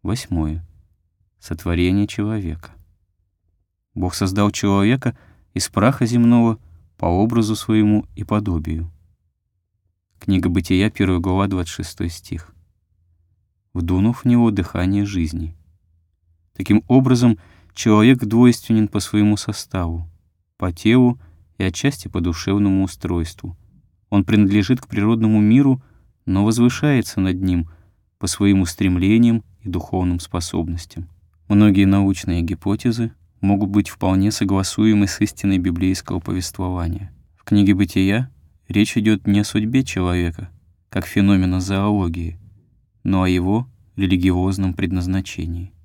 8. Сотворение человека. Бог создал человека из праха земного по образу своему и подобию. Книга Бытия, 1 глава, 26 стих. Вдунув в него дыхание жизни. Таким образом, человек двойственен по своему составу, по телу и отчасти по душевному устройству. Он принадлежит к природному миру, но возвышается над ним по своим устремлениям и духовным способностям. Многие научные гипотезы могут быть вполне согласуемы с истиной библейского повествования. В книге «Бытия» речь идет не о судьбе человека, как феномена зоологии, но о его религиозном предназначении.